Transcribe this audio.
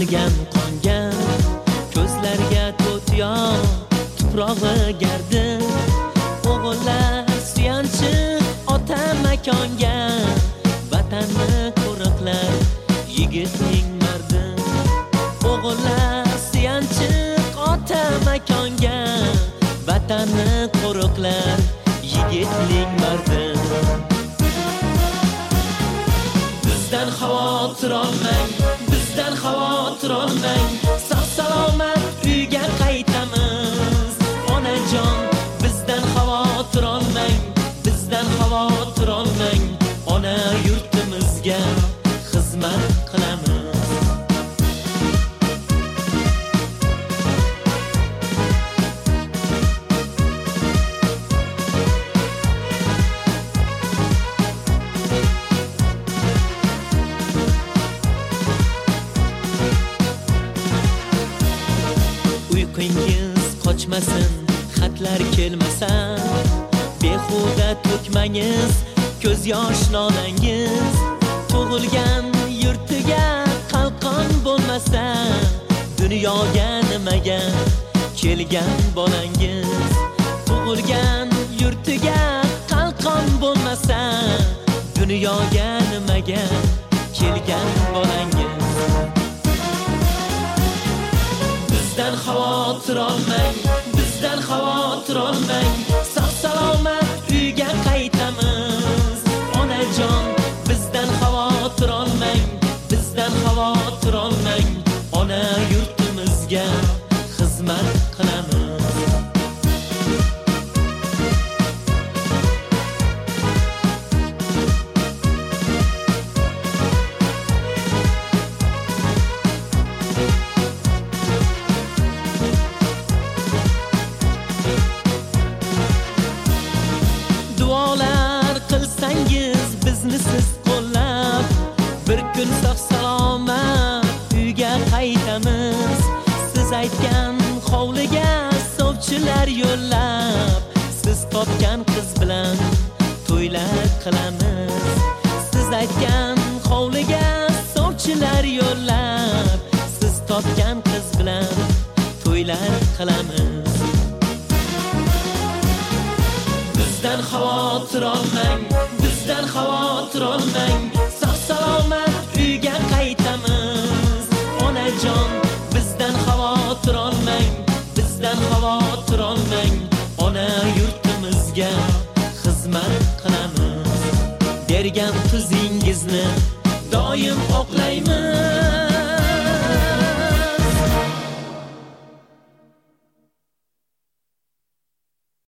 to'kilgan qonga, ko'zlarga to'tiyo tuprog'i gardi. O'g'illar suyanchi ota makonga, vatanni qo'riqlar yigitning mardi. O'g'illar suyanchi ota makonga, vatanni qo'riqlar yigitning mardi. Bizdan xavotir olmang, bizdan xavotir olmang, sog' salomat uyga qaytamiz. Onajon, bizdan xavotir olmang, bizdan xavotir olmang, ona yurtimizga xizmat qilamiz. Uyqingiz qochmasin, xatlar kelmasa, behuda to'kmangiz ko'z yosh nolangiz. Tug'ilgan yurtiga qalqon bo'lmasa, dunyoga nimaga kelgan bolangiz. Tug'ilgan yurtiga qalqon bo'lmasa, dunyoga nimaga kelgan bolangiz. Bizdan xavotir olmang, bizdan xavotir olmang, sog' salomat uyga qaytamiz. Onajon, bizdan xavotir olmang, bizdan xavotir olmang, ona yurtimizga xizmat qilamiz. Duolar qilsangiz bizni siz qo'llab, bir kun sog' salomat uyga qaytamiz. Siz aytgan hovliga sovchilar yo'llab, siz topgan qiz bilan to'ylar qilamiz. Siz aytgan hovliga sovchilar yo'llab, siz topgan qiz bilan to'ylar qilamiz. Bizdan xavotir olmang, bizdan xavotir olmang, sog' salomat uyga qaytamiz. Onajon, bizdan xavotir olmang, bizdan xavotir olmang, ona yurtimizga xizmat qilamiz. Bergan tuzingizni doim oqlaymiz.